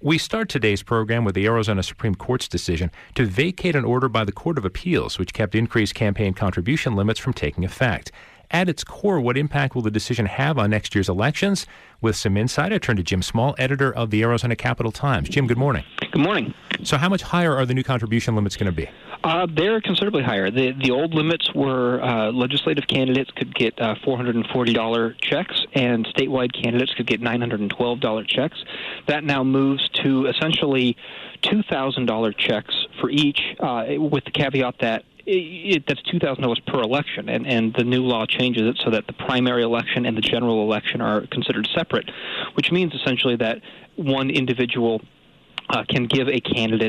We start today's program with the Arizona Supreme Court's decision to vacate an order by the Court of Appeals, which kept increased campaign contribution limits from taking effect. At its core, what impact will the decision have on next year's elections? With some insight, I turn to Jim Small, editor of the Arizona Capital-Times. Jim, good morning. Good morning. So how much higher are the new contribution limits going to be? They're considerably higher. The old limits were legislative candidates could get $440 checks, and statewide candidates could get $912 checks. That now moves to essentially $2,000 checks for each, with the caveat that that's $2,000 per election, and the new law changes it so that the primary election and the general election are considered separate, which means essentially that one individual can give a candidate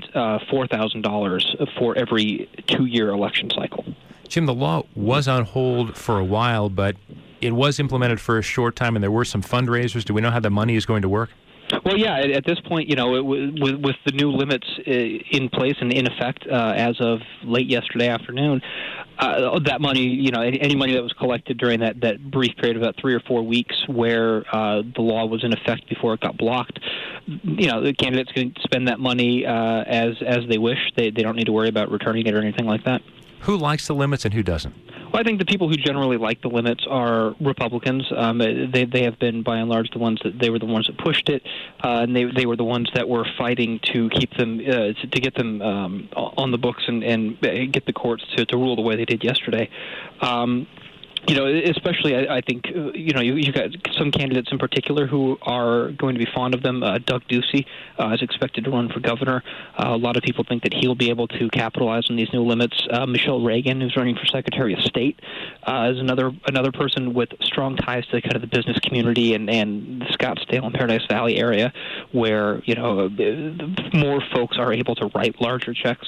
$4,000 for every 2-year election cycle. Jim, the law was on hold for a while, but it was implemented for a short time, and there were some fundraisers. Do we know how the money is going to work? Well, yeah, at this point, with the new limits in place and in effect as of late yesterday afternoon, that money, any money that was collected during that brief period of about 3 or 4 weeks where the law was in effect before it got blocked, the candidates can spend that money as they wish. They don't need to worry about returning it or anything like that. Who likes the limits and who doesn't? Well, I think the people who generally like the limits are Republicans. They have been, by and large, the ones that pushed it, and they were the ones that were fighting to keep them to get them on the books and get the courts to rule the way they did yesterday. Especially I think, you've got some candidates in particular who are going to be fond of them. Doug Ducey is expected to run for governor. A lot of people think that he'll be able to capitalize on these new limits. Michelle Reagan, who's running for Secretary of State, is another person with strong ties to kind of the business community and the Scottsdale and Paradise Valley area, where more folks are able to write larger checks.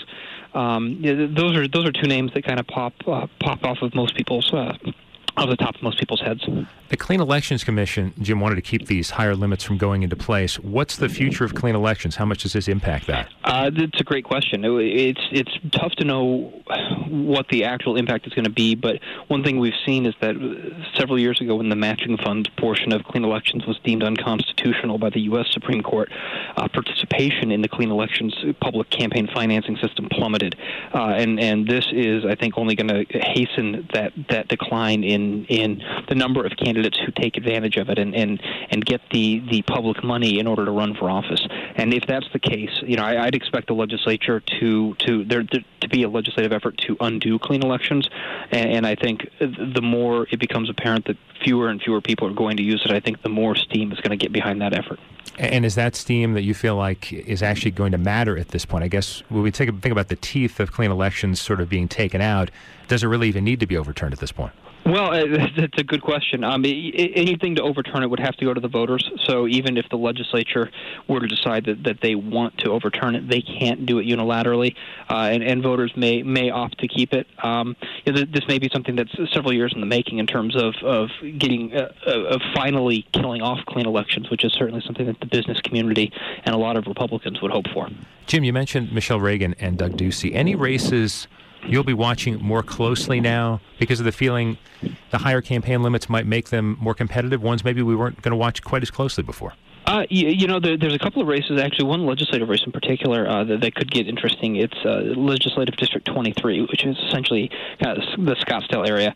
Those are two names that kind of pop off of most people's. Off the top of most people's heads. The Clean Elections Commission, Jim, wanted to keep these higher limits from going into place. What's the future of clean elections? How much does this impact that? It's a great question. It's tough to know what the actual impact is going to be, but one thing we've seen is that several years ago when the matching fund portion of clean elections was deemed unconstitutional by the U.S. Supreme Court, participation in the clean elections public campaign financing system plummeted. And this is, I think, only going to hasten that decline in the number of candidates who take advantage of it and get the public money in order to run for office. And if that's the case, I'd expect the legislature to be a legislative effort to undo clean elections. And I think the more it becomes apparent that fewer and fewer people are going to use it, I think the more steam is going to get behind that effort. And is that steam that you feel like is actually going to matter at this point? I guess when we think about the teeth of clean elections sort of being taken out, does it really even need to be overturned at this point? Well, that's a good question. Anything to overturn it would have to go to the voters. So even if the legislature were to decide that they want to overturn it, they can't do it unilaterally, and voters may opt to keep it. This may be something that's several years in the making in terms of getting of finally killing off clean elections, which is certainly something that the business community and a lot of Republicans would hope for. Jim, you mentioned Michelle Reagan and Doug Ducey. Any races you'll be watching more closely now because of the feeling the higher campaign limits might make them more competitive, ones maybe we weren't going to watch quite as closely before? There's a couple of races, actually one legislative race in particular that could get interesting. It's Legislative District 23, which is essentially kind of the Scottsdale area.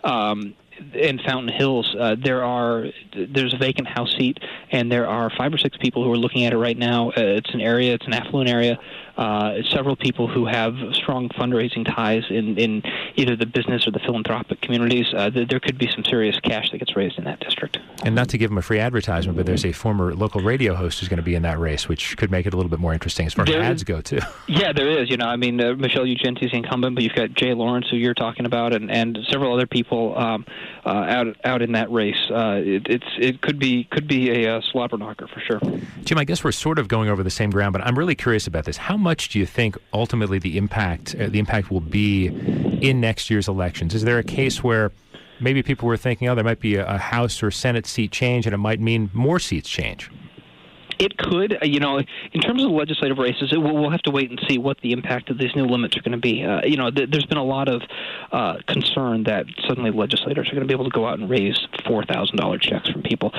In Fountain Hills, there's a vacant House seat, and there are 5 or 6 people who are looking at it right now. It's an affluent area. Several people who have strong fundraising ties in either the business or the philanthropic communities. There could be some serious cash that gets raised in that district. And not to give them a free advertisement, but there's a former local radio host who's going to be in that race, which could make it a little bit more interesting as far as ads go, too. Yeah, there is. Michelle Ugenti is the incumbent, but you've got Jay Lawrence, who you're talking about, and several other people out in that race. It could be a slobber knocker for sure. Jim, I guess we're sort of going over the same ground, but I'm really curious about this. How much do you think ultimately the impact will be in next year's elections? Is there a case where maybe people were thinking, there might be a House or Senate seat change, and it might mean more seats change? It could. In terms of legislative races, we'll have to wait and see what the impact of these new limits are going to be. There's been a lot of concern that suddenly legislators are going to be able to go out and raise $4,000 checks from people.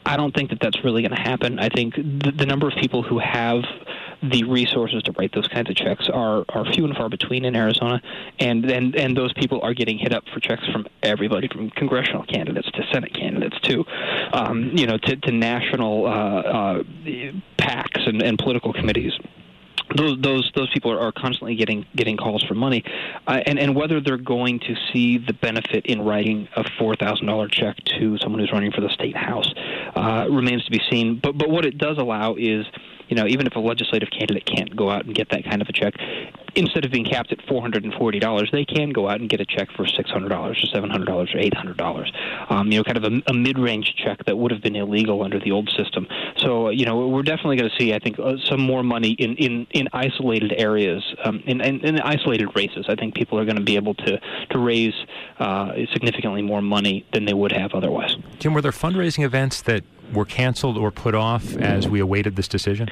I don't think that that's really going to happen. I think the number of people who have the resources to write those kinds of checks are few and far between in Arizona, and those people are getting hit up for checks from everybody, from congressional candidates to Senate candidates to national PACs and political committees. Those people are constantly getting calls for money, and whether they're going to see the benefit in writing a $4,000 check to someone who's running for the state house remains to be seen. But what it does allow is, even if a legislative candidate can't go out and get that kind of a check, instead of being capped at $440, they can go out and get a check for $600 or $700 or $800. Kind of a mid-range check that would have been illegal under the old system. So, we're definitely going to see, I think, some more money in isolated areas, in isolated races. I think people are going to be able to raise significally more money than they would have otherwise. Jim, were there fundraising events that were canceled or put off as we awaited this decision?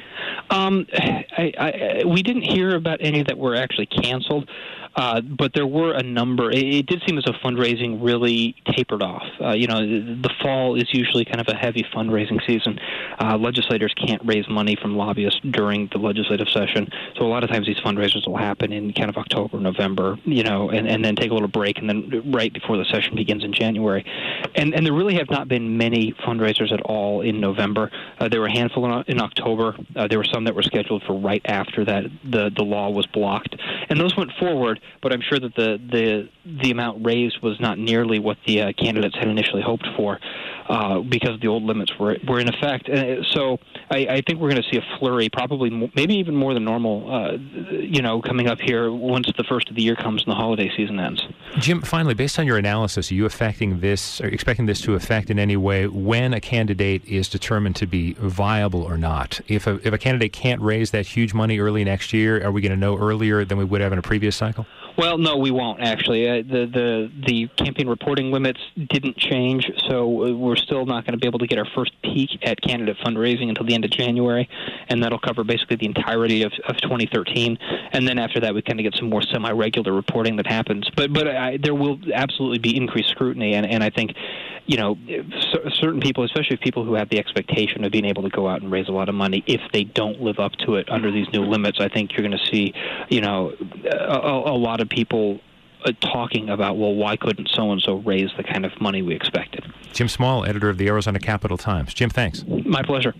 We didn't hear about any that were actually canceled, but there were a number. It did seem as though fundraising really tapered off. The fall is usually kind of a heavy fundraising season. Legislators can't raise money from lobbyists during the legislative session, so a lot of times these fundraisers will happen in kind of October, November, and then take a little break, and then right before the session begins in January. And there really have not been many fundraisers at all in November. There were a handful in October. There were some that were scheduled for right after that the law was blocked, and those went forward. But I'm sure that the amount raised was not nearly what the candidates had initially hoped for, because the old limits were in effect. So I think we're going to see a flurry, probably maybe even more than normal, coming up here once the first of the year comes and the holiday season ends. Jim, finally, based on your analysis, are you expecting this to affect in any way when a candidate is determined to be viable or not? If a candidate can't raise that huge money early next year, are we going to know earlier than we would have in a previous cycle? Well, no, we won't, actually. The campaign reporting limits didn't change, so we're still not going to be able to get our first peek at candidate fundraising until the end of January, and that'll cover basically the entirety of 2013. And then after that, we kind of get some more semi-regular reporting that happens. But there will absolutely be increased scrutiny, and I think, certain people, especially people who have the expectation of being able to go out and raise a lot of money, if they don't live up to it under these new limits, I think you're going to see, a lot of people talking about, well, why couldn't so-and-so raise the kind of money we expected? Jim Small, editor of the Arizona Capital-Times. Jim, thanks. My pleasure.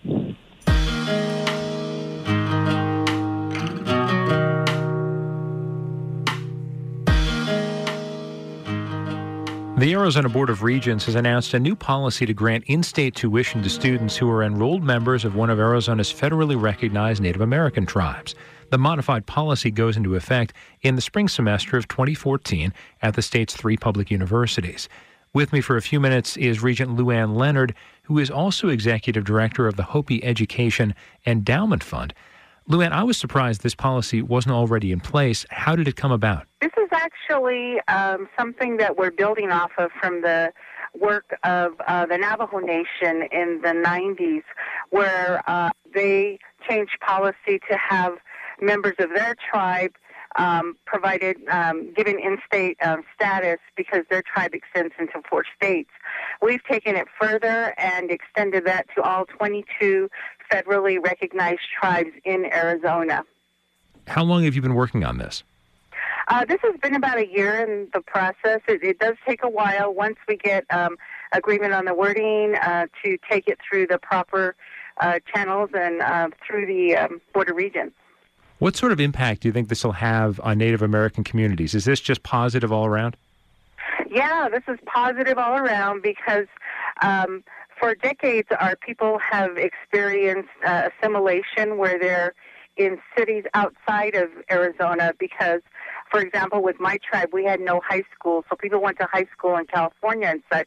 The Arizona Board of Regents has announced a new policy to grant in-state tuition to students who are enrolled members of one of Arizona's federally recognized Native American tribes. The modified policy goes into effect in the spring semester of 2014 at the state's 3 public universities. With me for a few minutes is Regent Luann Leonard, who is also executive director of the Hopi Education Endowment Fund. Luann, I was surprised this policy wasn't already in place. How did it come about? This is actually something that we're building off of from the work of the Navajo Nation in the 90s, where they changed policy to have members of their tribe provided, given in-state status because their tribe extends into 4 states. We've taken it further and extended that to all 22 federally recognized tribes in Arizona. How long have you been working on this? This has been about a year in the process. It does take a while once we get agreement on the wording to take it through the proper channels and through the Board of Regents. What sort of impact do you think this will have on Native American communities? Is this just positive all around? Yeah, this is positive all around because for decades our people have experienced assimilation where they're in cities outside of Arizona because, for example, with my tribe, we had no high school, so people went to high school in California and such.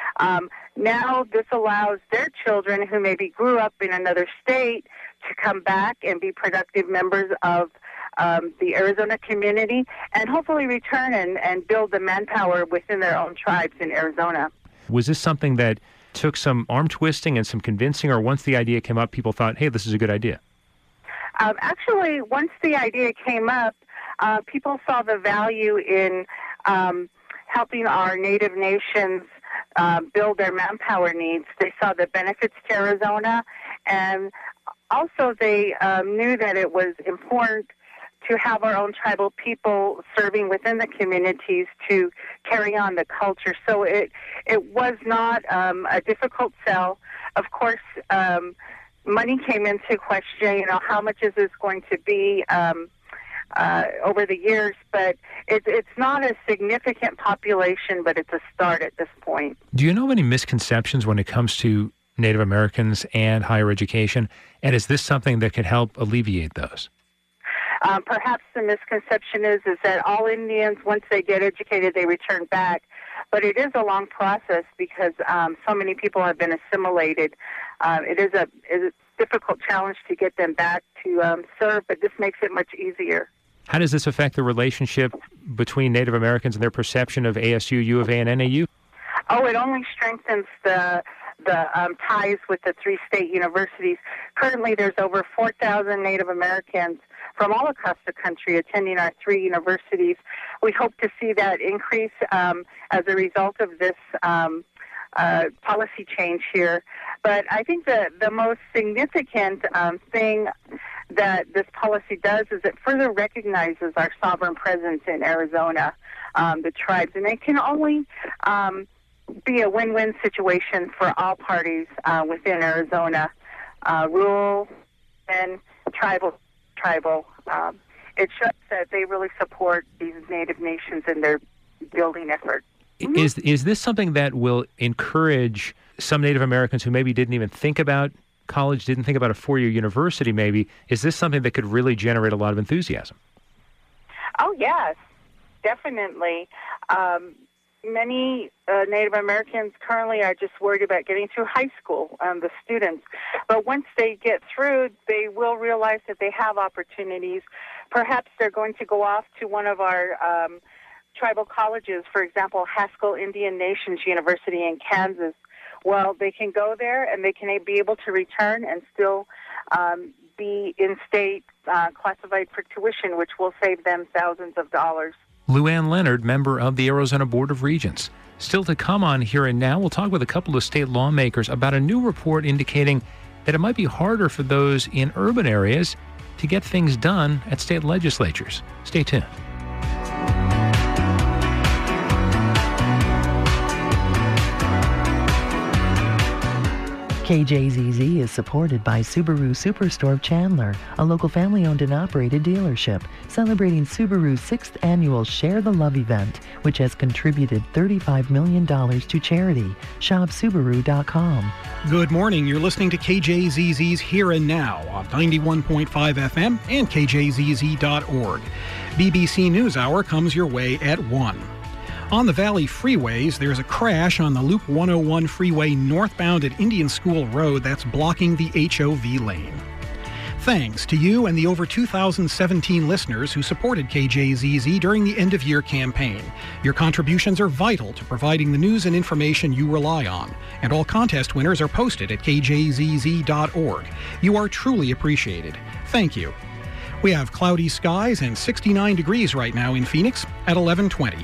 Now this allows their children who maybe grew up in another state to come back and be productive members of the Arizona community and hopefully return and build the manpower within their own tribes in Arizona. Was this something that took some arm twisting and some convincing, or once the idea came up, people thought, hey, this is a good idea? Actually, once the idea came up, people saw the value in helping our Native nations build their manpower needs. They saw the benefits to Arizona, and also they knew that it was important to have our own tribal people serving within the communities to carry on the culture. So it was not a difficult sell. Of course, money came into question. How much is this going to be over the years? But it's not a significant population, but it's a start at this point. Do you know of any misconceptions when it comes to Native Americans and higher education? And is this something that could help alleviate those? Perhaps the misconception is that all Indians, once they get educated, they return back. But it is a long process because so many people have been assimilated. It is a difficult challenge to get them back to serve, but this makes it much easier. How does this affect the relationship between Native Americans and their perception of ASU, U of A, and NAU? Oh, it only strengthens the ties with the three state universities. Currently, there's over 4,000 Native Americans from all across the country attending our three universities. We hope to see that increase as a result of this policy change here. But I think the most significant thing that this policy does is it further recognizes our sovereign presence in Arizona, the tribes, and it can only be a win-win situation for all parties within Arizona, rural and tribal. It shows that they really support these Native nations in their building effort. Mm-hmm. Is this something that will encourage some Native Americans who maybe didn't even think about college, didn't think about a four-year university maybe? Is this something that could really generate a lot of enthusiasm? Oh, yes, definitely. Many Native Americans currently are just worried about getting through high school, the students. But once they get through, they will realize that they have opportunities. Perhaps they're going to go off to one of our tribal colleges, for example, Haskell Indian Nations University in Kansas. Well, they can go there and they can be able to return and still be in-state classified for tuition, which will save them thousands of dollars. Luann Leonard, member of the Arizona Board of Regents. Still to come on Here and Now, we'll talk with a couple of state lawmakers about a new report indicating that it might be harder for those in urban areas to get things done at state legislatures. Stay tuned. KJZZ is supported by Subaru Superstore of Chandler, a local family-owned and operated dealership, celebrating Subaru's 6th annual Share the Love event, which has contributed $35 million to charity. Shop Subaru.com. Good morning. You're listening to KJZZ's Here and Now on 91.5 FM and KJZZ.org. BBC NewsHour comes your way at 1. On the Valley freeways, there's a crash on the Loop 101 freeway northbound at Indian School Road that's blocking the HOV lane. Thanks to you and the over 2,017 listeners who supported KJZZ during the end-of-year campaign. Your contributions are vital to providing the news and information you rely on, and all contest winners are posted at kjzz.org. You are truly appreciated. Thank you. We have cloudy skies and 69 degrees right now in Phoenix at 11:20.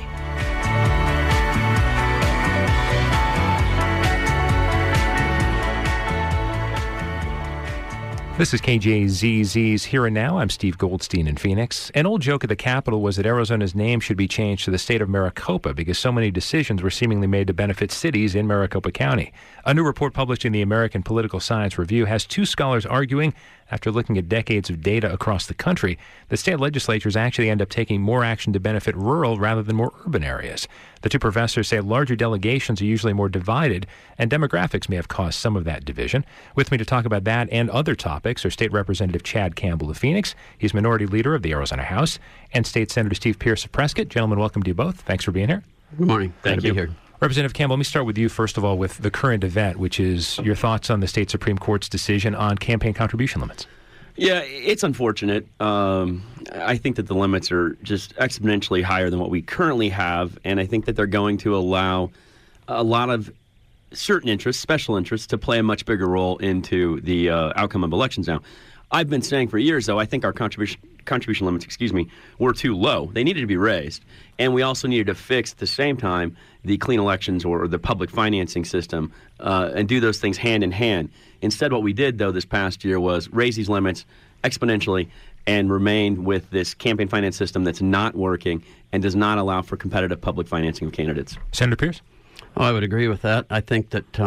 This is KJZZ's Here and Now. I'm Steve Goldstein in Phoenix. An old joke at the Capitol was that Arizona's name should be changed to the state of Maricopa because so many decisions were seemingly made to benefit cities in Maricopa County. A new report published in the American Political Science Review has two scholars arguing, after looking at decades of data across the country, that state legislatures actually end up taking more action to benefit rural rather than more urban areas. The two professors say larger delegations are usually more divided, and demographics may have caused some of that division. With me to talk about that and other topics are State Representative Chad Campbell of Phoenix. He's Minority Leader of the Arizona House, and State Senator Steve Pearce of Prescott. Gentlemen, welcome to you both. Thanks for being here. Good morning. Glad to be here. Representative Campbell, let me start with you, first of all, with the current event, which is your thoughts on the state Supreme Court's decision on campaign contribution limits. Yeah, it's unfortunate. I think that the limits are just exponentially higher than what we currently have, and I think that they're going to allow a lot of certain interests, special interests, to play a much bigger role into the outcome of elections now. I've been saying for years, though, I think our contribution limits, were too low. They needed to be raised. And we also needed to fix, at the same time, the clean elections or the public financing system and do those things hand in hand. Instead, what we did, though, this past year was raise these limits exponentially and remain with this campaign finance system that's not working and does not allow for competitive public financing of candidates. Senator Pierce? Oh, I would agree with that. I think that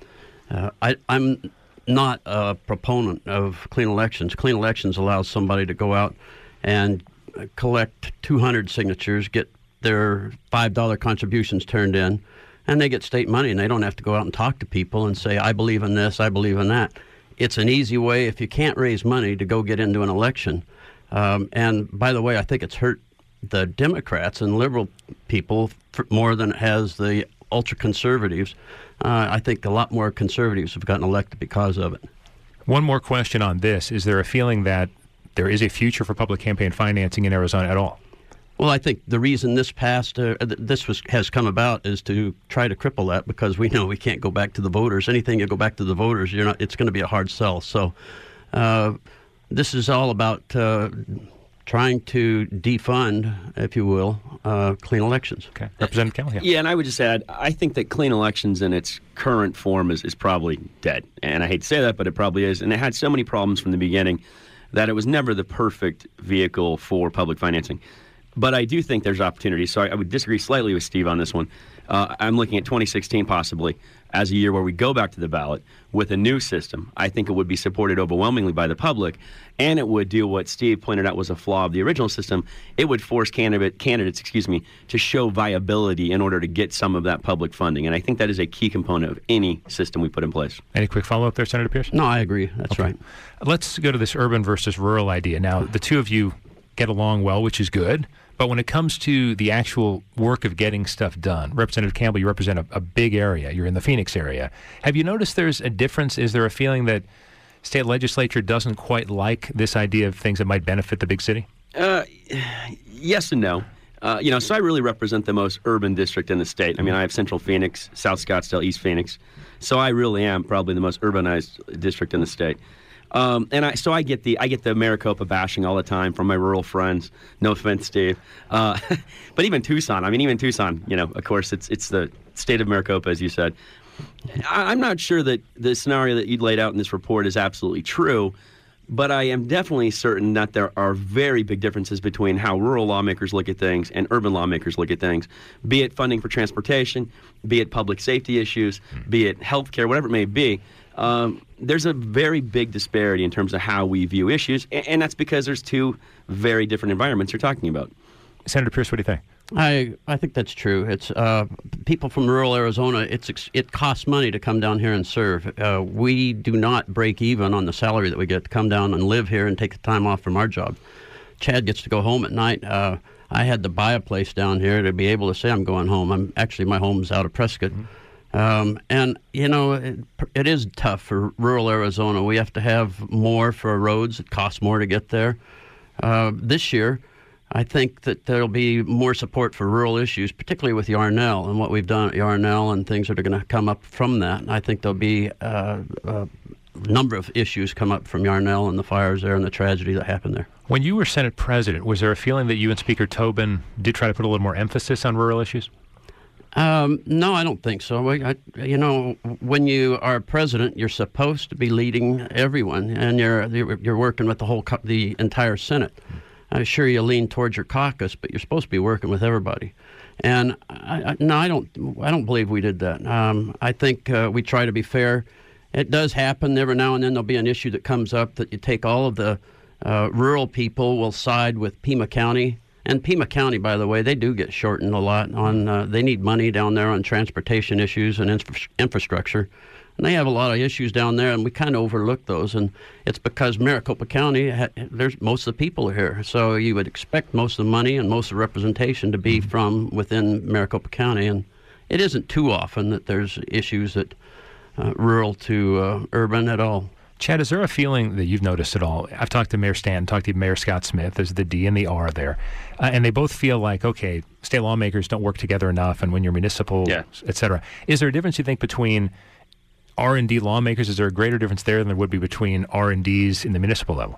I'm not a proponent of clean elections. Clean elections allows somebody to go out and collect 200 signatures, get their $5 contributions turned in, and they get state money, and they don't have to go out and talk to people and say, I believe in this, I believe in that. It's an easy way, if you can't raise money, to go get into an election. And by the way, I think it's hurt the Democrats and liberal people more than it has the ultra-conservatives. I think a lot more conservatives have gotten elected because of it. One more question on this. Is there a feeling that there is a future for public campaign financing in Arizona at all? Well, I think the reason this has come about is to try to cripple that, because we know we can't go back to the voters. Anything you go back to the voters, it's going to be a hard sell. So this is all about trying to defund, if you will, clean elections. Okay. Representative Campbell? Yeah, and I would just add, I think that clean elections in its current form is probably dead. And I hate to say that, but it probably is. And it had so many problems from the beginning that it was never the perfect vehicle for public financing. But I do think there's opportunity. So I would disagree slightly with Steve on this one. I'm looking at 2016 possibly as a year where we go back to the ballot with a new system. I think it would be supported overwhelmingly by the public, and it would do what Steve pointed out was a flaw of the original system. It would force candidates to show viability in order to get some of that public funding. And I think that is a key component of any system we put in place. Any quick follow-up there, Senator Pierce? No, I agree. That's right. Let's go to this urban versus rural idea. Now, the two of you get along well, which is good. But when it comes to the actual work of getting stuff done, Representative Campbell, you represent a big area. You're in the Phoenix area. Have you noticed there's a difference? Is there a feeling that state legislature doesn't quite like this idea of things that might benefit the big city? Yes and no. So I really represent the most urban district in the state. I mean, I have Central Phoenix, South Scottsdale, East Phoenix. So I really am probably the most urbanized district in the state. I get the Maricopa bashing all the time from my rural friends. No offense, Steve. But even Tucson, of course, it's the state of Maricopa, as you said. I'm not sure that the scenario that you laid out in this report is absolutely true, but I am definitely certain that there are very big differences between how rural lawmakers look at things and urban lawmakers look at things, be it funding for transportation, be it public safety issues, be it health care, whatever it may be. There's a very big disparity in terms of how we view issues, and that's because there's two very different environments you're talking about. Senator Pierce, what do you think? I think that's true. It's people from rural Arizona. It costs money to come down here and serve. We do not break even on the salary that we get to come down and live here and take the time off from our job. Chad gets to go home at night. I had to buy a place down here to be able to say I'm going home. My home's out of Prescott. And, it is tough for rural Arizona. We have to have more for roads. It costs more to get there. This year, I think that there'll be more support for rural issues, particularly with Yarnell and what we've done at Yarnell and things that are going to come up from that. And I think there'll be a number of issues come up from Yarnell and the fires there and the tragedy that happened there. When you were Senate President, was there a feeling that you and Speaker Tobin did try to put a little more emphasis on rural issues? No, I don't think so. When you are president, you're supposed to be leading everyone, and you're working with the entire Senate. I'm sure you lean towards your caucus, but you're supposed to be working with everybody. And I don't believe we did that. I think we try to be fair. It does happen every now and then. There'll be an issue that comes up that you take all of the rural people will side with Pima County. And Pima County, by the way, they do get shortened a lot on. They need money down there on transportation issues and infrastructure, and they have a lot of issues down there, and we kind of overlook those. And it's because Maricopa County, there's most of the people are here, so you would expect most of the money and most of the representation to be from within Maricopa County, and it isn't too often that there's issues that rural to urban at all. Chad, is there a feeling that you've noticed at all? I've talked to Mayor Stanton, talked to Mayor Scott Smith. There's the D and the R there. And they both feel like, okay, state lawmakers don't work together enough, and when you're municipal, et cetera. Is there a difference, you think, between R&D lawmakers? Is there a greater difference there than there would be between R&Ds in the municipal level?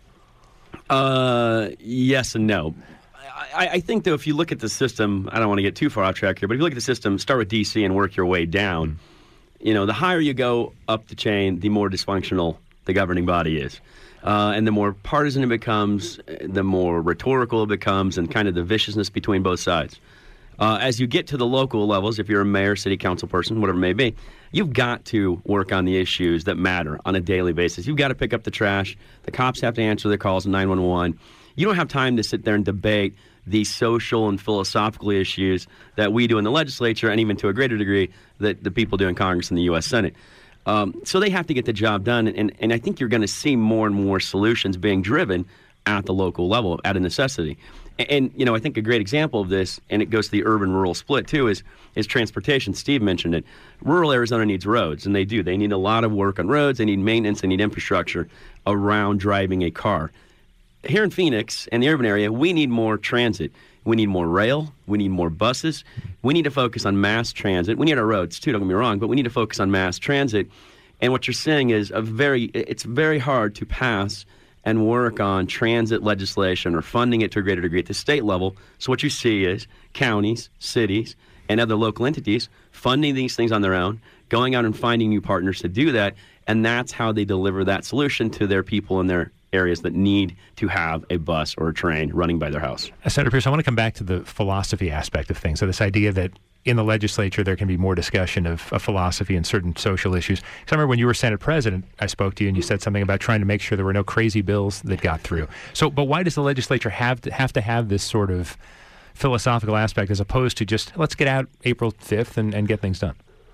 Yes and no. I think, though, if you look at the system, I don't want to get too far off track here, but if you look at the system, start with D.C. and work your way down, the higher you go up the chain, the more dysfunctional the governing body is. And the more partisan it becomes, the more rhetorical it becomes, and kind of the viciousness between both sides. As you get to the local levels, if you're a mayor, city council person, whatever it may be, you've got to work on the issues that matter on a daily basis. You've got to pick up the trash. The cops have to answer their calls at 911. You don't have time to sit there and debate the social and philosophical issues that we do in the legislature, and even to a greater degree that the people do in Congress and the U.S. Senate. So they have to get the job done, and I think you're going to see more and more solutions being driven at the local level, at a necessity. And I think a great example of this, and it goes to the urban-rural split too, is transportation. Steve mentioned it. Rural Arizona needs roads, and they do. They need a lot of work on roads. They need maintenance. They need infrastructure around driving a car. Here in Phoenix and the urban area, we need more transit. We need more rail. We need more buses. We need to focus on mass transit. We need our roads too, don't get me wrong, but we need to focus on mass transit. And what you're seeing is it's very hard to pass and work on transit legislation or funding it to a greater degree at the state level. So what you see is counties, cities, and other local entities funding these things on their own, going out and finding new partners to do that, and that's how they deliver that solution to their people in their areas that need to have a bus or a train running by their house. Senator Pierce, I want to come back to the philosophy aspect of things. So this idea that in the legislature there can be more discussion of philosophy and certain social issues. Because I remember when you were Senate President, I spoke to you and you said something about trying to make sure there were no crazy bills that got through. So, but why does the legislature have to have this sort of philosophical aspect as opposed to just let's get out April 5th and get things done?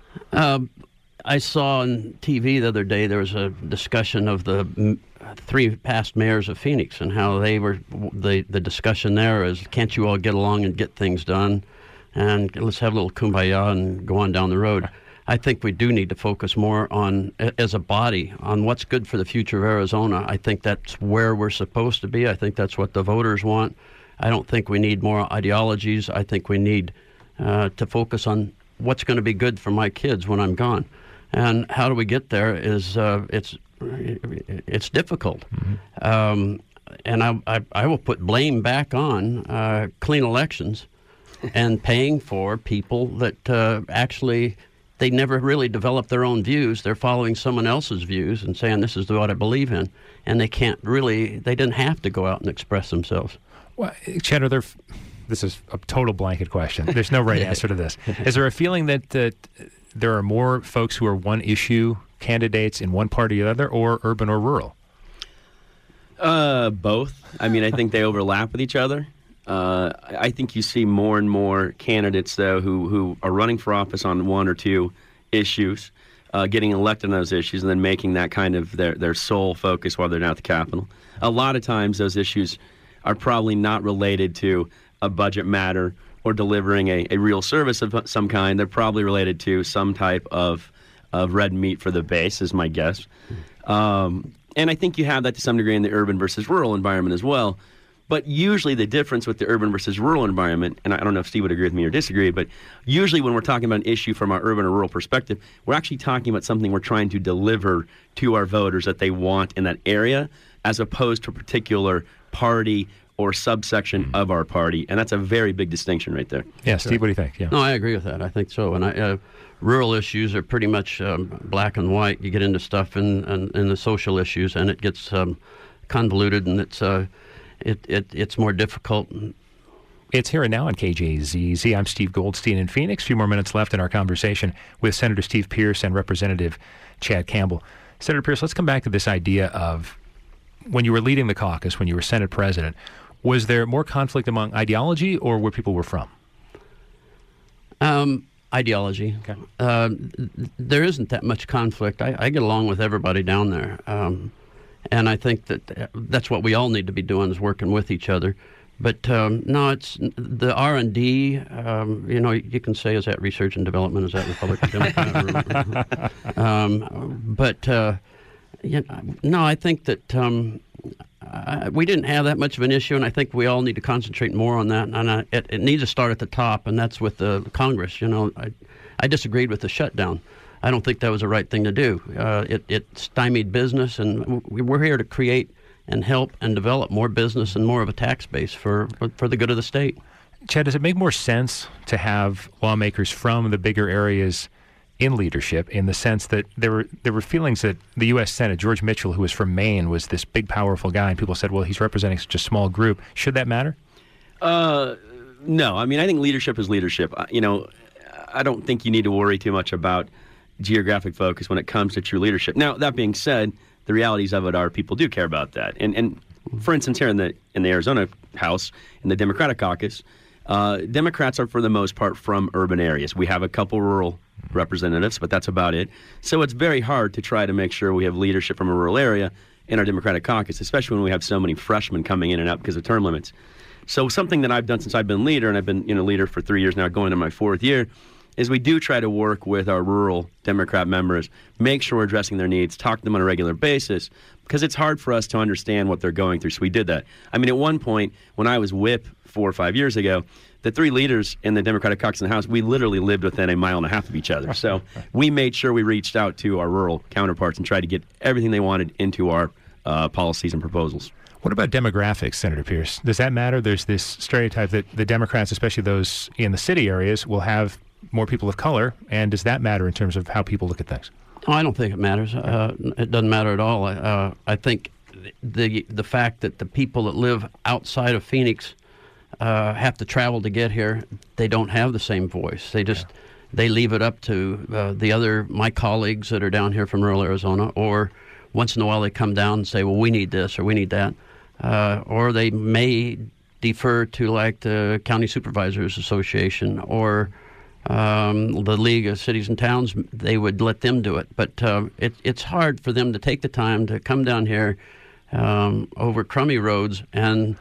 I saw on TV the other day there was a discussion of the 3 past mayors of Phoenix and how they were the discussion there is can't you all get along and get things done and let's have a little kumbaya and go on down the road. I think we do need to focus more on, as a body, on what's good for the future of Arizona. I think that's where we're supposed to be. I think that's what the voters want. I don't think we need more ideologies. I think we need to focus on what's going to be good for my kids when I'm gone. And how do we get there is it's difficult. Mm-hmm. And I will put blame back on clean elections and paying for people that actually they never really develop their own views. They're following someone else's views and saying this is what I believe in. And they didn't have to go out and express themselves. Well, Chad, this is a total blanket question. There's no right answer to this. Is there a feeling that there are more folks who are one-issue candidates in one party or the other, or urban or rural? Both. I mean, I think they overlap with each other. I think you see more and more candidates, though, who are running for office on one or two issues, getting elected on those issues, and then making that kind of their sole focus while they're down at the Capitol. A lot of times those issues are probably not related to a budget matter or delivering a real service of some kind. They're probably related to some type of red meat for the base, is my guess. And I think you have that to some degree in the urban versus rural environment as well. But usually the difference with the urban versus rural environment, and I don't know if Steve would agree with me or disagree, but usually when we're talking about an issue from our urban or rural perspective, we're actually talking about something we're trying to deliver to our voters that they want in that area, as opposed to a particular party or subsection of our party. And that's a very big distinction right there. Yeah, Steve, what do you think? Yeah. No, I agree with that. I think so. And rural issues are pretty much black and white. You get into stuff in the social issues, and it gets convoluted, and it's more difficult. It's Here and Now on KJZZ. I'm Steve Goldstein in Phoenix. A few more minutes left in our conversation with Senator Steve Pierce and Representative Chad Campbell. Senator Pierce, let's come back to this idea of when you were leading the caucus, when you were Senate President, was there more conflict among ideology or where people were from? Ideology. Okay. There isn't that much conflict. I get along with everybody down there. And I think that's what we all need to be doing, is working with each other. But no, it's the R&D. You can say, is that research and development? Is that Republican Democrat? No, I think that we didn't have that much of an issue, and I think we all need to concentrate more on that. And it needs to start at the top, and that's with the Congress. I disagreed with the shutdown. I don't think that was the right thing to do. It stymied business, and we're here to create and help and develop more business and more of a tax base for the good of the state. Chad, does it make more sense to have lawmakers from the bigger areas in leadership, in the sense that there were feelings that the U.S. Senate, George Mitchell, who was from Maine, was this big, powerful guy, and people said, well, he's representing such a small group. Should that matter? No. I mean, I think leadership is leadership. I don't think you need to worry too much about geographic focus when it comes to true leadership. Now, that being said, the realities of it are people do care about that. And for instance, here in the Arizona House, in the Democratic caucus, Democrats are for the most part from urban areas. We have a couple rural representatives, but that's about it. So it's very hard to try to make sure we have leadership from a rural area in our Democratic caucus, especially when we have so many freshmen coming in and out because of term limits. So something that I've done since I've been leader, and I've been leader for 3 years now, going into my 4th year, is we do try to work with our rural Democrat members, make sure we're addressing their needs, talk to them on a regular basis, because it's hard for us to understand what they're going through. So we did that. I mean, at one point, when I was whip 4 or 5 years ago, the 3 leaders in the Democratic caucus in the House, we literally lived within a mile and a half of each other. So we made sure we reached out to our rural counterparts and tried to get everything they wanted into our policies and proposals. What about demographics, Senator Pierce? Does that matter? There's this stereotype that the Democrats, especially those in the city areas, will have more people of color, and does that matter in terms of how people look at things? Oh, I don't think it matters. It doesn't matter at all. I think the fact that the people that live outside of Phoenix have to travel to get here, they don't have the same voice. They leave it up to my colleagues that are down here from rural Arizona, or once in a while they come down and say, well, we need this or we need that, or they may defer to like the County Supervisors Association or the League of Cities and Towns. They would let them do it, but it's hard for them to take the time to come down here over crummy roads and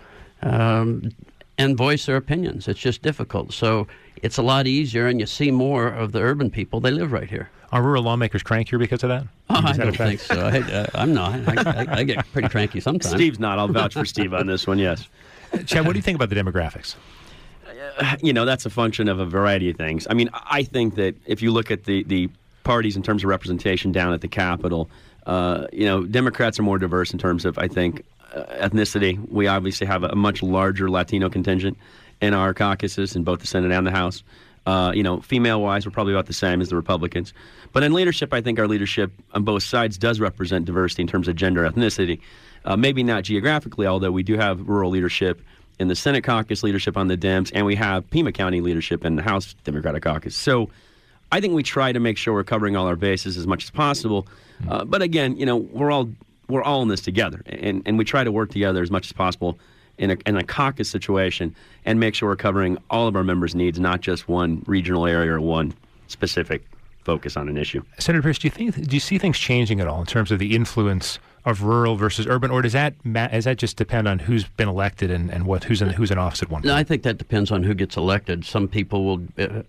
voice their opinions. It's just difficult. So it's a lot easier, and you see more of the urban people. They live right here. Are rural lawmakers crankier because of that? I don't think so. I'm not. I get pretty cranky sometimes. Steve's not. I'll vouch for Steve on this one, yes. Chad, what do you think about the demographics? That's a function of a variety of things. I mean, I think that if you look at the parties in terms of representation down at the Capitol, Democrats are more diverse in terms of, I think, ethnicity. We obviously have a much larger Latino contingent in our caucuses in both the Senate and the House. Female-wise, we're probably about the same as the Republicans. But in leadership, I think our leadership on both sides does represent diversity in terms of gender, ethnicity. Maybe not geographically, although we do have rural leadership in the Senate caucus, leadership on the Dems, and we have Pima County leadership in the House Democratic caucus. So I think we try to make sure we're covering all our bases as much as possible. But again, we're all in this together, and we try to work together as much as possible in a caucus situation and make sure we're covering all of our members' needs, not just one regional area or one specific focus on an issue. Senator Pierce, do you see things changing at all in terms of the influence of rural versus urban, or does that just depend on who's been elected and who's in office at one point? No, I think that depends on who gets elected. Some people will.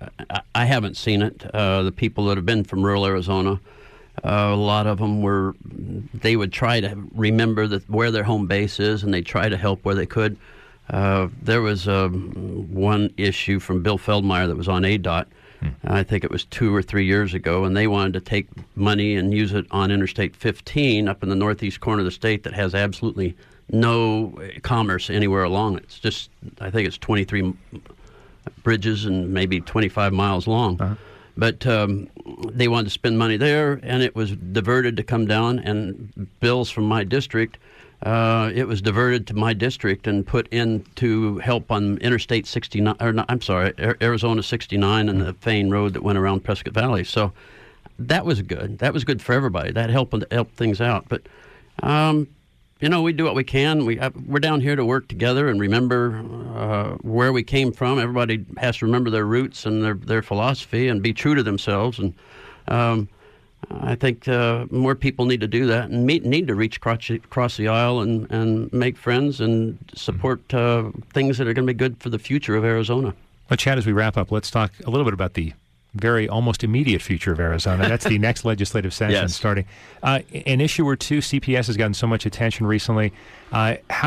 I haven't seen it. The people that have been from rural Arizona, a lot of them they would try to remember where their home base is, and they try to help where they could. There was one issue from Bill Feldmeyer that was on ADOT. I think it was 2 or 3 years ago, and they wanted to take money and use it on Interstate 15 up in the northeast corner of the state that has absolutely no commerce anywhere along it. It's just, I think it's 23 bridges and maybe 25 miles long. Uh-huh. But they wanted to spend money there, and it was diverted to come down, and bills from my district, it was diverted to my district and put in to help on Interstate 69, Arizona 69 and the Fane Road that went around Prescott Valley. So that was good. That was good for everybody. That helped things out. But, we do what we can. We're down here to work together and remember where we came from. Everybody has to remember their roots and their philosophy and be true to themselves. And I think more people need to do that and need to reach across the aisle and make friends and support things that are going to be good for the future of Arizona. Well, Chad, as we wrap up, let's talk a little bit about the very almost immediate future of Arizona. That's the next legislative session starting. An issue or two, CPS has gotten so much attention recently. How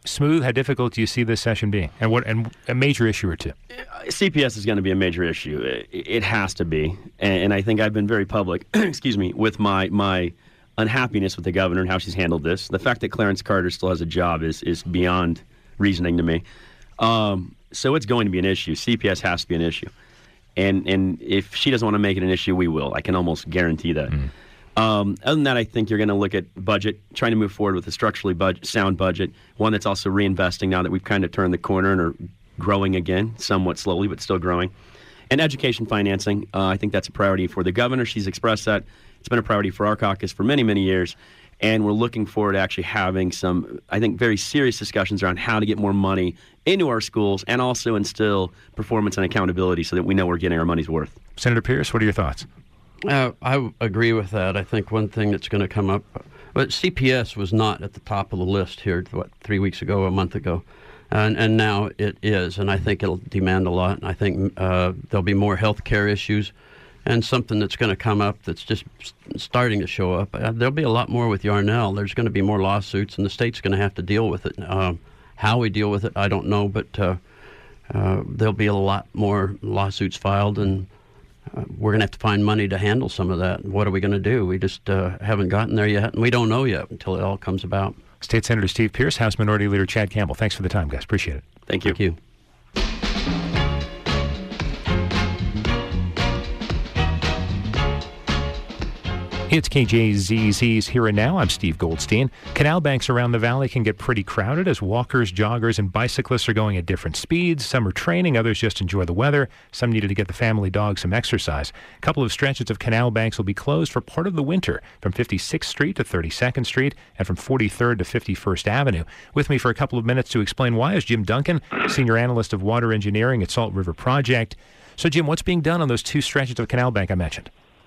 smooth? How difficult do you see this session being? And a major issue or two? CPS is going to be a major issue. It has to be. And I think I've been very public, excuse me, with my unhappiness with the governor and how she's handled this. The fact that Clarence Carter still has a job is beyond reasoning to me. So it's going to be an issue. CPS has to be an issue. And if she doesn't want to make it an issue, we will. I can almost guarantee that. Other than that, I think you're going to look at budget, trying to move forward with a structurally sound budget, one that's also reinvesting now that we've kind of turned the corner and are growing again, somewhat slowly, but still growing. And education financing, I think that's a priority for the governor. She's expressed that. It's been a priority for our caucus for many, many years. And we're looking forward to actually having some, I think, very serious discussions around how to get more money into our schools and also instill performance and accountability so that we know we're getting our money's worth. Senator Pierce, what are your thoughts? I agree with that. I think one thing that's going to come up, but CPS was not at the top of the list here, 3 weeks ago, a month ago, and now it is, and I think it'll demand a lot. And I think there'll be more health care issues, and something that's going to come up that's just starting to show up. There'll be a lot more with Yarnell. There's going to be more lawsuits, and the state's going to have to deal with it. How we deal with it, I don't know, but there'll be a lot more lawsuits filed, and we're going to have to find money to handle some of that. What are we going to do? We just haven't gotten there yet, and we don't know yet until it all comes about. State Senator Steve Pierce, House Minority Leader Chad Campbell. Thanks for the time, guys. Appreciate it. Thank you. Thank you. It's KJZZ's Here and Now. I'm Steve Goldstein. Canal banks around the valley can get pretty crowded as walkers, joggers, and bicyclists are going at different speeds. Some are training, others just enjoy the weather. Some needed to get the family dog some exercise. A couple of stretches of canal banks will be closed for part of the winter, from 56th Street to 32nd Street and from 43rd to 51st Avenue. With me for a couple of minutes to explain why is Jim Duncan, Senior Analyst of Water Engineering at Salt River Project. So, Jim, what's being done on those two stretches of canal bank I mentioned?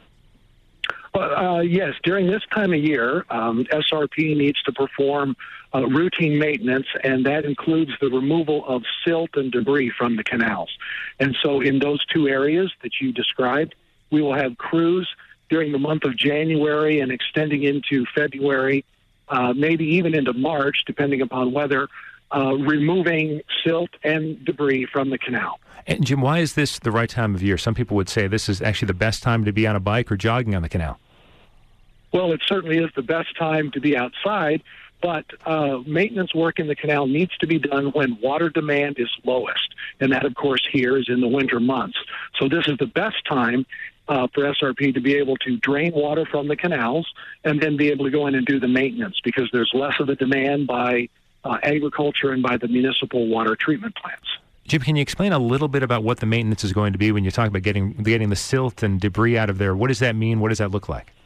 Yes, during this time of year, SRP needs to perform routine maintenance, and that includes the removal of silt and debris from the canals. And so in those two areas that you described, we will have crews during the month of January and extending into February, maybe even into March, depending upon weather, removing silt and debris from the canal. And, Jim, why is this the right time of year? Some people would say this is actually the best time to be on a bike or jogging on the canal. Well, it certainly is the best time to be outside, but maintenance work in the canal needs to be done when water demand is lowest, and that, of course, here is in the winter months. So this is the best time for SRP to be able to drain water from the canals and then be able to go in and do the maintenance because there's less of a demand by agriculture and by the municipal water treatment plants. Jim, can you explain a little bit about what the maintenance is going to be when you talk about getting the silt and debris out of there? What does that mean? What does that look like?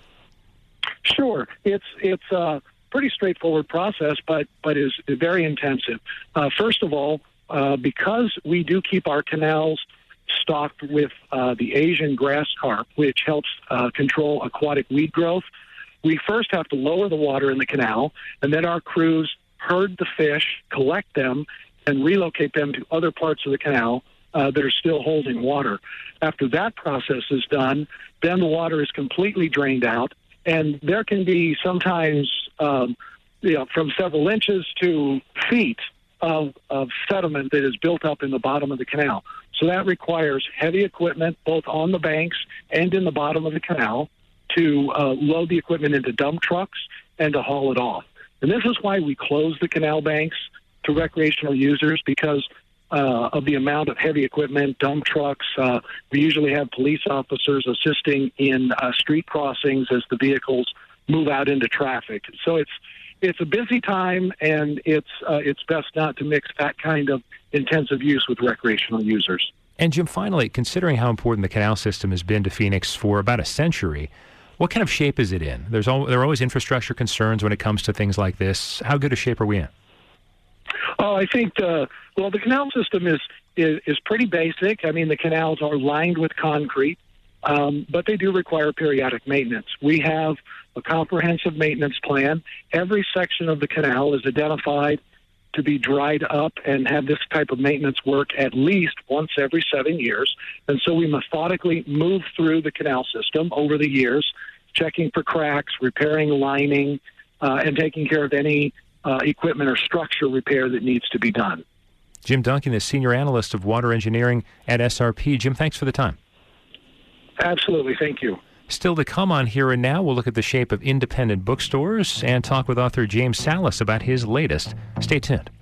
Sure. It's a pretty straightforward process, but is very intensive. First of all, because we do keep our canals stocked with the Asian grass carp, which helps control aquatic weed growth, we first have to lower the water in the canal, and then our crews herd the fish, collect them, and relocate them to other parts of the canal that are still holding water. After that process is done, then the water is completely drained out, and there can be sometimes from several inches to feet of sediment that is built up in the bottom of the canal. So that requires heavy equipment both on the banks and in the bottom of the canal to load the equipment into dump trucks and to haul it off. And this is why we close the canal banks to recreational users, because of the amount of heavy equipment, dump trucks. We usually have police officers assisting in street crossings as the vehicles move out into traffic. So it's a busy time, and it's best not to mix that kind of intensive use with recreational users. And Jim, finally, considering how important the canal system has been to Phoenix for about a century, what kind of shape is it in? There are always infrastructure concerns when it comes to things like this. How good a shape are we in? Oh, I think the canal system is pretty basic. I mean, the canals are lined with concrete, but they do require periodic maintenance. We have a comprehensive maintenance plan. Every section of the canal is identified to be dried up and have this type of maintenance work at least once every 7 years. And so we methodically move through the canal system over the years, checking for cracks, repairing lining, and taking care of any equipment or structure repair that needs to be done. Jim Duncan is Senior Analyst of Water Engineering at SRP. Jim, thanks for the time. Absolutely. Thank you. Still to come on Here and Now, we'll look at the shape of independent bookstores and talk with author James Salas about his latest. Stay tuned.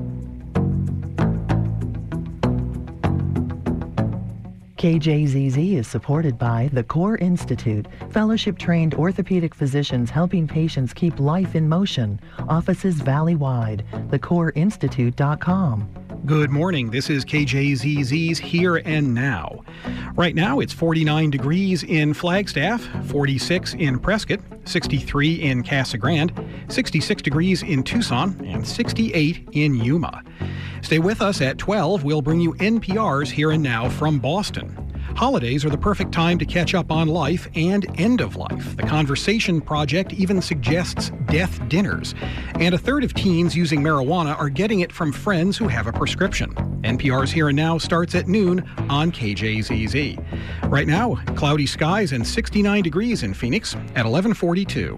KJZZ is supported by the Core Institute, fellowship-trained orthopedic physicians helping patients keep life in motion. Offices valley-wide. thecoreinstitute.com. Good morning. This is KJZZ's Here and Now. Right now, it's 49 degrees in Flagstaff, 46 in Prescott, 63 in Casa Grande, 66 degrees in Tucson, and 68 in Yuma. Stay with us at 12. We'll bring you NPR's Here and Now from Boston. Holidays are the perfect time to catch up on life and end of life. The Conversation Project even suggests death dinners. And a third of teens using marijuana are getting it from friends who have a prescription. NPR's Here and Now starts at noon on KJZZ. Right now, cloudy skies and 69 degrees in Phoenix at 11:42.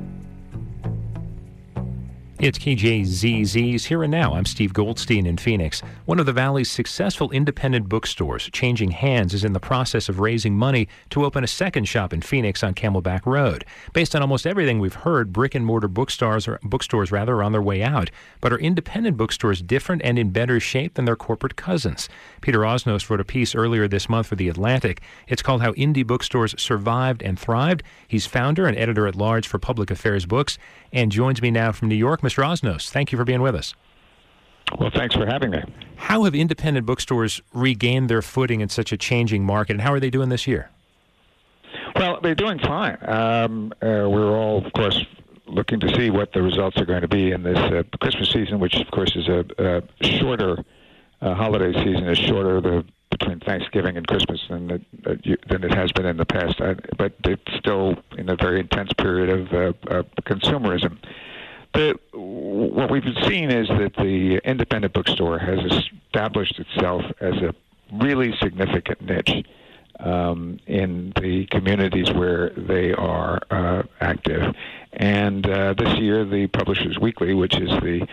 It's KJZZ's Here and Now. I'm Steve Goldstein in Phoenix. One of the Valley's successful independent bookstores, Changing Hands, is in the process of raising money to open a second shop in Phoenix on Camelback Road. Based on almost everything we've heard, brick-and-mortar bookstores are on their way out. But are independent bookstores different and in better shape than their corporate cousins? Peter Osnos wrote a piece earlier this month for The Atlantic. It's called How Indie Bookstores Survived and Thrived. He's founder and editor-at-large for Public Affairs Books and joins me now from New York. Mr. Osnos, thank you for being with us. Well, thanks for having me. How have independent bookstores regained their footing in such a changing market, and how are they doing this year? Well, they're doing fine. We're all, of course, looking to see what the results are going to be in this Christmas season, which, of course, is a shorter holiday season, is shorter between Thanksgiving and Christmas than it has been in the past. But it's still in a very intense period of consumerism. What we've seen is that the independent bookstore has established itself as a really significant niche in the communities where they are active. And this year, the Publishers Weekly, which is the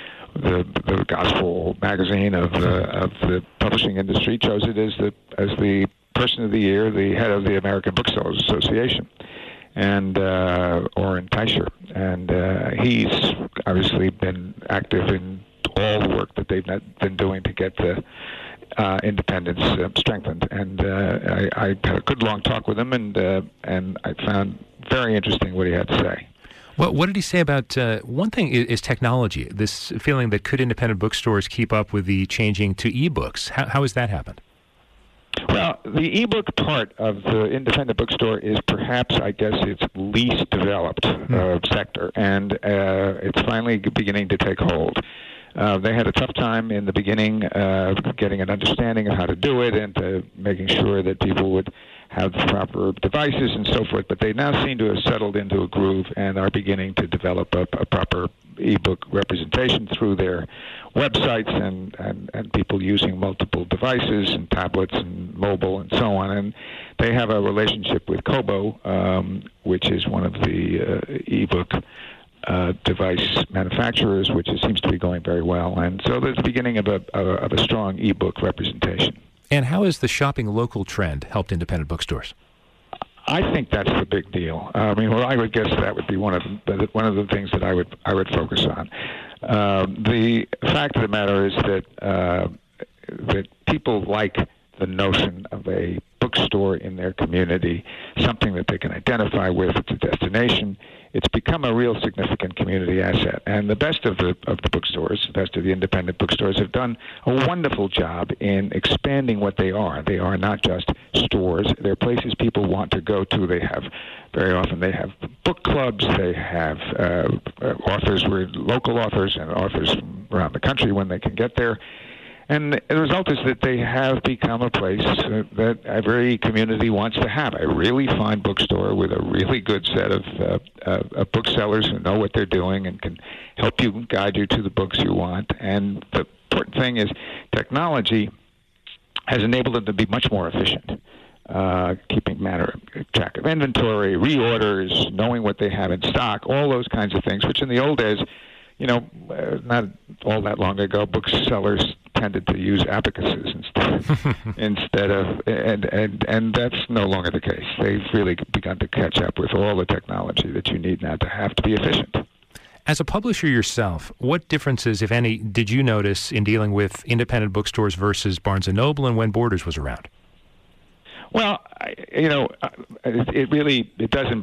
gospel magazine of the publishing industry, chose it as the person of the year, the head of the American Booksellers Association, and Orrin Teicher. And he's obviously been active in all the work that they've been doing to get the independence strengthened. And I had a good long talk with him, and I found very interesting what he had to say. Well, what did he say about, one thing is technology, this feeling that could independent bookstores keep up with the changing to e-books? How has that happened? Well, the e-book part of the independent bookstore is perhaps, I guess, its least developed sector, and it's finally beginning to take hold. They had a tough time in the beginning getting an understanding of how to do it and making sure that people would have the proper devices and so forth, but they now seem to have settled into a groove and are beginning to develop a proper e-book representation through their websites and people using multiple devices and tablets and mobile and so on. And they have a relationship with Kobo, which is one of the e-book device manufacturers, which seems to be going very well. And so there's the beginning of a strong e-book representation. And how has the shopping local trend helped independent bookstores? I think that's the big deal. I mean, well, I would guess that would be one of the things that I would focus on. The fact of the matter is that people like the notion of a bookstore in their community, something that they can identify with. It's a destination. It's become a real significant community asset. And the best of the bookstores, the best of the independent bookstores, have done a wonderful job in expanding what they are. They are not just stores. They're places people want to go to. Very often they have book clubs. They have authors, local authors and authors from around the country when they can get there. And the result is that they have become a place that every community wants to have. A really fine bookstore with a really good set of booksellers who know what they're doing and can help you, guide you to the books you want. And the important thing is technology has enabled them to be much more efficient, keeping track of inventory, reorders, knowing what they have in stock, all those kinds of things, which in the old days, not all that long ago, booksellers tended to use abacuses instead of, and that's no longer the case. They've really begun to catch up with all the technology that you need now to have to be efficient. As a publisher yourself, what differences, if any, did you notice in dealing with independent bookstores versus Barnes & Noble and when Borders was around? Well, it really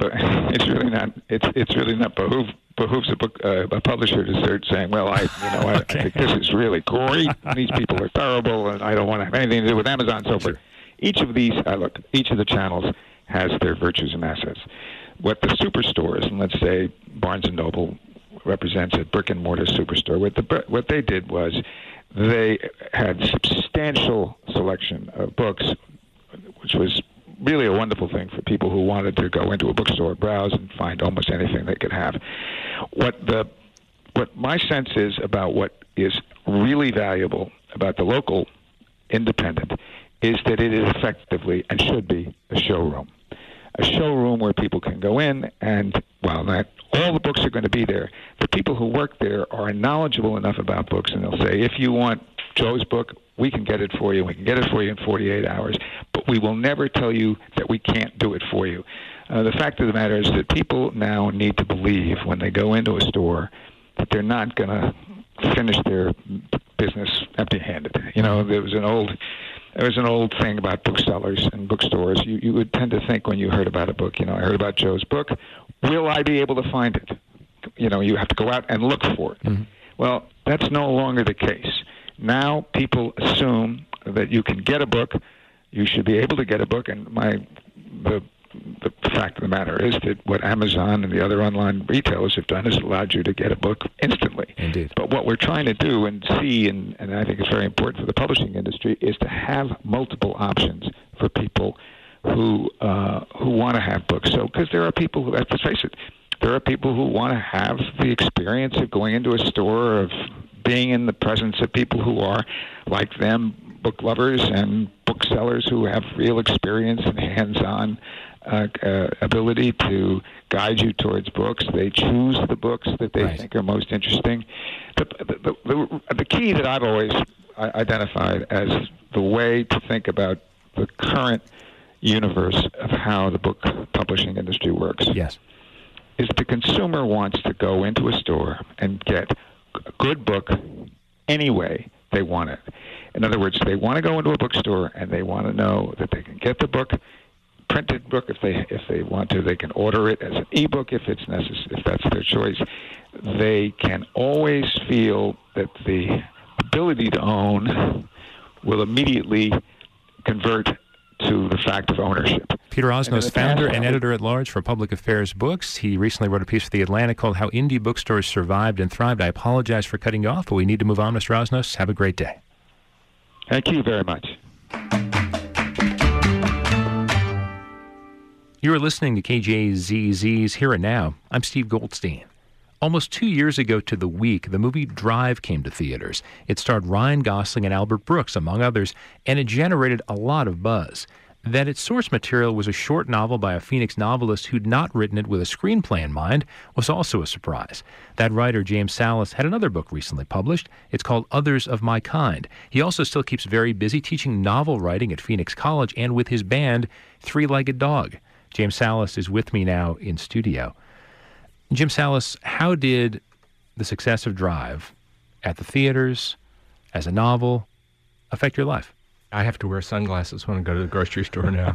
not behooves a publisher to start saying, well, I think this is really great. These people are terrible, and I don't want to have anything to do with Amazon, and so forth. Each of the channels has their virtues and assets. What the superstores, and let's say Barnes & Noble represents a brick-and-mortar superstore, what they did was they had substantial selection of books, which was really a wonderful thing for people who wanted to go into a bookstore, browse, and find almost anything they could have. What my sense is about what is really valuable about the local independent is that it is effectively and should be a showroom. A showroom where people can go in and, while not all the books are going to be there, the people who work there are knowledgeable enough about books, and they'll say, if you want Joe's book, we can get it for you. We can get it for you in 48 hours, but we will never tell you that we can't do it for you. The fact of the matter is that people now need to believe when they go into a store that they're not going to finish their business empty-handed. There was an old thing about booksellers and bookstores. You would tend to think when you heard about a book, I heard about Joe's book, will I be able to find it? You have to go out and look for it. Mm-hmm. Well, that's no longer the case. Now people assume that you can get a book, you should be able to get a book, and the fact of the matter is that what Amazon and the other online retailers have done is allowed you to get a book instantly. Indeed. But what we're trying to do and see, and I think it's very important for the publishing industry, is to have multiple options for people who want to have books. So, because there are people who, let's face it, there are people who want to have the experience of going into a store, of being in the presence of people who are, like them, book lovers and booksellers who have real experience and hands-on ability to guide you towards books. They choose the books that they think are most interesting. The key that I've always identified as the way to think about the current universe of how the book publishing industry works is the consumer wants to go into a store and get a good book any way they want it. In other words, they want to go into a bookstore and they want to know that they can get the book, printed book if they want to. They can order it as an ebook if it's necessary, if that's their choice. They can always feel that the ability to own will immediately convert to the fact of ownership. Peter Osnos, founder and editor-at-large for Public Affairs Books. He recently wrote a piece for The Atlantic called How Indie Bookstores Survived and Thrived. I apologize for cutting you off, but we need to move on, Mr. Osnos. Have a great day. Thank you very much. You are listening to KJZZ's Here and Now. I'm Steve Goldstein. Almost 2 years ago to the week, the movie Drive came to theaters. It starred Ryan Gosling and Albert Brooks, among others, and it generated a lot of buzz. That its source material was a short novel by a Phoenix novelist who'd not written it with a screenplay in mind was also a surprise. That writer, James Salas, had another book recently published. It's called Others of My Kind. He also still keeps very busy teaching novel writing at Phoenix College and with his band, Three-Legged Dog. James Salas is with me now in studio. Jim Salas, how did the success of Drive at the theaters, as a novel, affect your life? I have to wear sunglasses when I go to the grocery store now.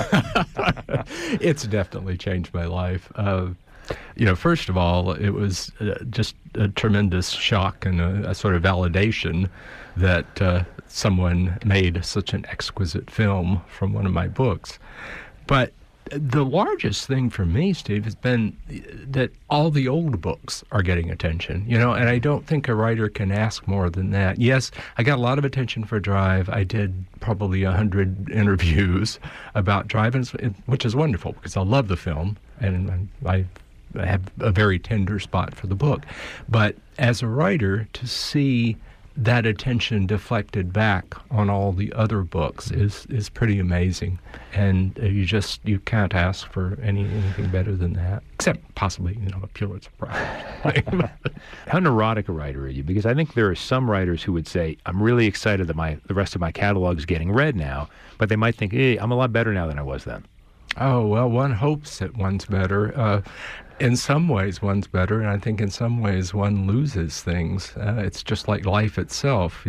It's definitely changed my life. First of all, it was just a tremendous shock and a sort of validation that someone made such an exquisite film from one of my books. But the largest thing for me, Steve, has been that all the old books are getting attention, and I don't think a writer can ask more than that. Yes, I got a lot of attention for Drive. I did probably 100 interviews about Drive, which is wonderful because I love the film and I have a very tender spot for the book. But as a writer, to see that attention deflected back on all the other books is pretty amazing, and you can't ask for anything better than that, except possibly a Pulitzer Prize. How neurotic a writer are you? Because I think there are some writers who would say, I'm really excited that the rest of my catalog is getting read now, but they might think, hey, I'm a lot better now than I was then. Oh, well, one hopes that one's better. In some ways, one's better, and I think in some ways one loses things. It's just like life itself.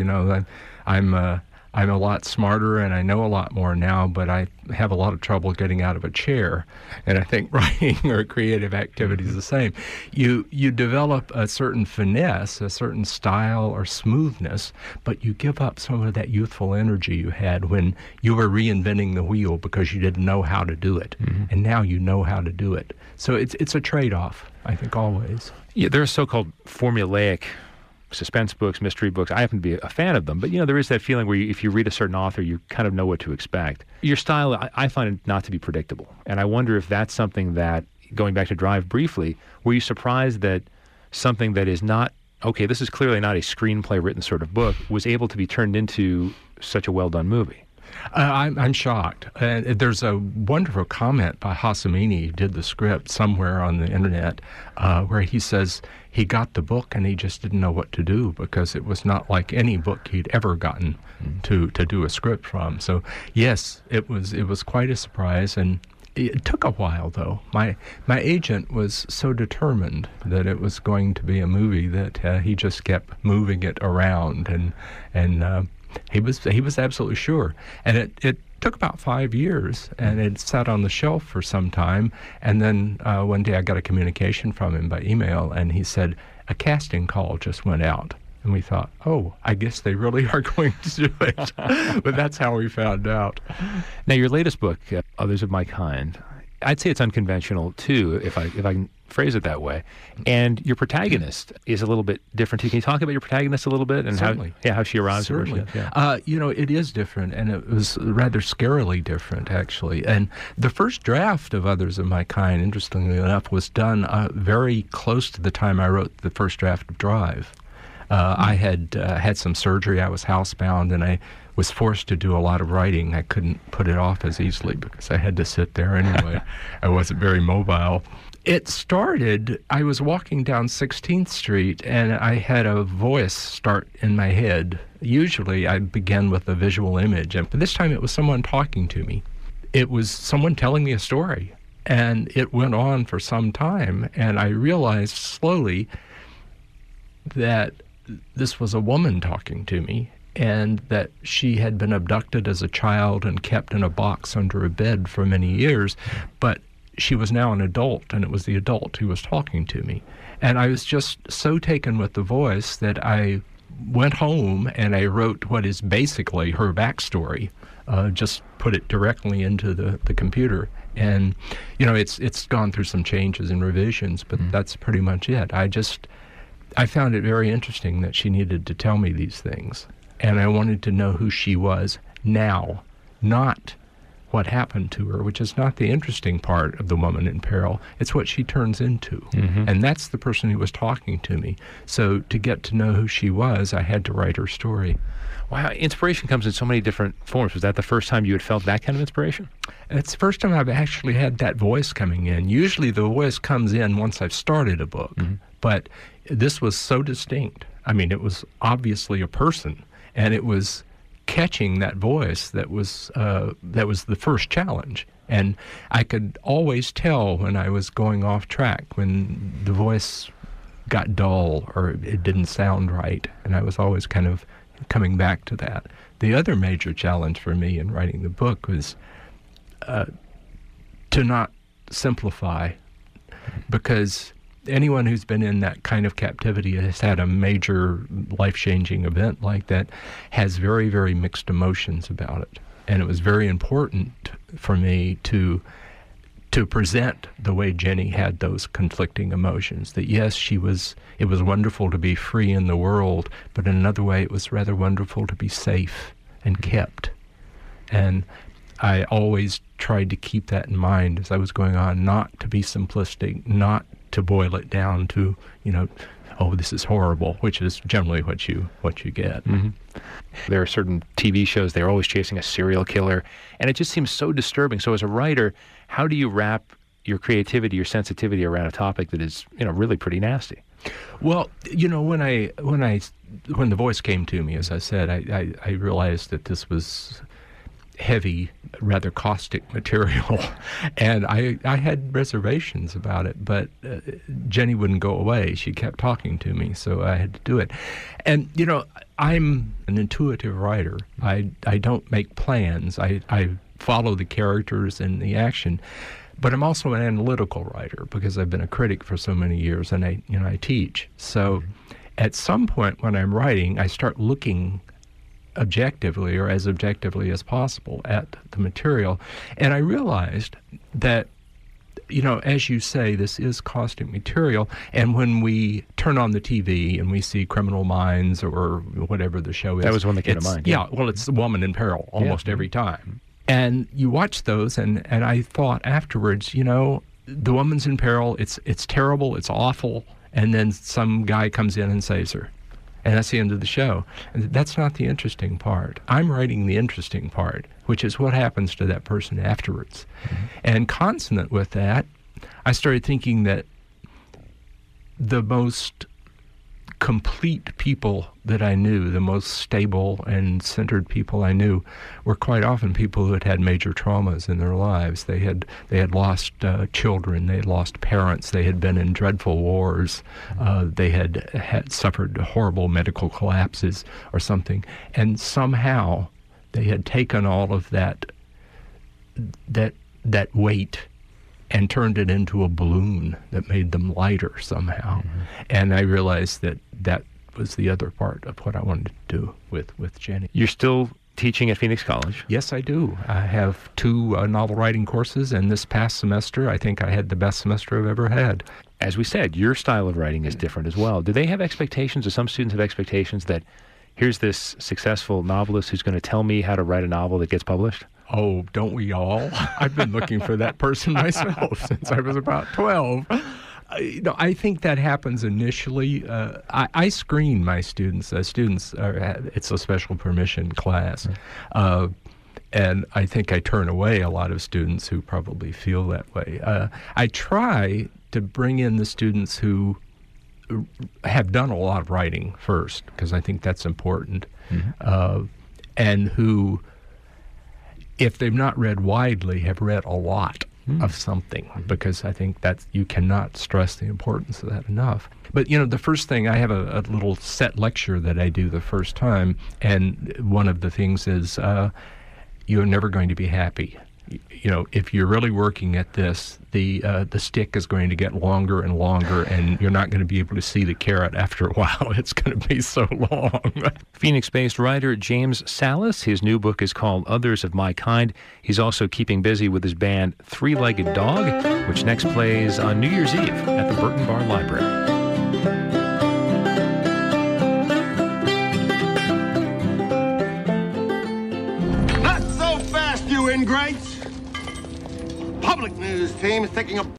I'm a lot smarter and I know a lot more now, but I have a lot of trouble getting out of a chair. And I think writing or creative activity is the same. You develop a certain finesse, a certain style or smoothness, but you give up some of that youthful energy you had when you were reinventing the wheel because you didn't know how to do it. Mm-hmm. And now you know how to do it. So it's a trade-off, I think, always. Yeah, there are so-called formulaic suspense books, mystery books. I happen to be a fan of them, but there is that feeling where if you read a certain author, you kind of know what to expect. Your style, I find it not to be predictable, and I wonder if that's something that, going back to Drive briefly, were you surprised that something that is not, okay, this is clearly not a screenplay written sort of book, was able to be turned into such a well-done movie? I'm shocked. There's a wonderful comment by Hassamini, who did the script somewhere on the internet, where he says he got the book and he just didn't know what to do because it was not like any book he'd ever gotten to do a script from. So yes, it was quite a surprise, and it took a while though. My agent was so determined that it was going to be a movie that he just kept moving it around, and he was absolutely sure. And it took about 5 years, and it sat on the shelf for some time. And then one day I got a communication from him by email, and he said, a casting call just went out. And we thought, oh, I guess they really are going to do it. But that's how we found out. Now, your latest book, Others of My Kind, I'd say it's unconventional, too, if I can phrase it that way. And your protagonist is a little bit different, too. Can you talk about your protagonist a little bit and how she arrives? Certainly. Yeah. It is different, and it was rather scarily different, actually. And the first draft of Others of My Kind, interestingly enough, was done very close to the time I wrote the first draft of Drive. I had had some surgery. I was housebound, and I was forced to do a lot of writing. I couldn't put it off as easily because I had to sit there anyway. I wasn't very mobile. It started, I was walking down 16th Street, and I had a voice start in my head. Usually I begin with a visual image, but this time it was someone talking to me. It was someone telling me a story, and it went on for some time, and I realized slowly that this was a woman talking to me, and that she had been abducted as a child and kept in a box under a bed for many years, but she was now an adult, and it was the adult who was talking to me. And I was just so taken with the voice that I went home and I wrote what is basically her backstory, just put it directly into the computer. And, it's gone through some changes and revisions, but that's pretty much it. I found it very interesting that she needed to tell me these things. And I wanted to know who she was now, not what happened to her, which is not the interesting part of The Woman in Peril. It's what she turns into. Mm-hmm. And that's the person who was talking to me. So to get to know who she was, I had to write her story. Wow, inspiration comes in so many different forms. Was that the first time you had felt that kind of inspiration? It's the first time I've actually had that voice coming in. Usually the voice comes in once I've started a book, but this was so distinct. I mean, it was obviously a person, and it was catching that voice that was the first challenge. And I could always tell when I was going off track, when the voice got dull or it didn't sound right, and I was always kind of coming back to that. The other major challenge for me in writing the book was to not simplify, because anyone who's been in that kind of captivity has had a major life-changing event like that, has very, very mixed emotions about it. And it was very important for me to present the way Jenny had those conflicting emotions. That yes, it was wonderful to be free in the world, but in another way it was rather wonderful to be safe and kept. And I always tried to keep that in mind as I was going on, not to be simplistic, not to boil it down to, oh, this is horrible, which is generally what you get. Mm-hmm. There are certain TV shows, they're always chasing a serial killer, and it just seems so disturbing. So as a writer, how do you wrap your creativity, your sensitivity around a topic that is, really pretty nasty? Well, when the voice came to me, as I said, I realized that this was heavy, rather caustic material, and I had reservations about it, but Jenny wouldn't go away. She kept talking to me, so I had to do it. And I'm an intuitive writer. I don't make plans. I follow the characters and the action, but I'm also an analytical writer because I've been a critic for so many years, and I teach. So at some point when I'm writing, I start looking objectively, or as objectively as possible, at the material. And I realized that, as you say, this is caustic material. And when we turn on the TV and we see Criminal Minds or whatever the show is. That was one that came to mind. Yeah, well, it's The Woman in Peril almost every time. And you watch those, and I thought afterwards, The Woman's in Peril, it's terrible, it's awful, and then some guy comes in and saves her. And that's the end of the show. And that's not the interesting part. I'm writing the interesting part, which is what happens to that person afterwards. Mm-hmm. And consonant with that, I started thinking that the most complete people that I knew, the most stable and centered people I knew, were quite often people who had had major traumas in their lives. They had lost children, they had lost parents, they had been in dreadful wars, they had suffered horrible medical collapses or something, and somehow they had taken all of that weight and turned it into a balloon that made them lighter somehow. Mm-hmm. And I realized that was the other part of what I wanted to do with Jenny. You're still teaching at Phoenix College? Yes, I do. I have 2 novel writing courses, and this past semester, I think I had the best semester I've ever had. As we said, your style of writing is different as well. Do they have expectations, or some students have expectations that here's this successful novelist who's going to tell me how to write a novel that gets published? Oh, don't we all? I've been looking for that person myself since I was about 12. I think that happens initially. I screen my students. It's a special permission class. And I think I turn away a lot of students who probably feel that way. I try to bring in the students who have done a lot of writing first, because I think that's important, and who, if they've not read widely, have read a lot of something, because I think that you cannot stress the importance of that enough. But, the first thing, I have a little set lecture that I do the first time, and one of the things is you're never going to be happy. If you're really working at this, the stick is going to get longer and longer, and you're not going to be able to see the carrot after a while. It's going to be so long. Phoenix-based writer James Salas, his new book is called Others of My Kind. He's also keeping busy with his band Three-Legged Dog, which next plays on New Year's Eve at the Burton Bar Library. Not so fast, you ingrates! Public news team is taking a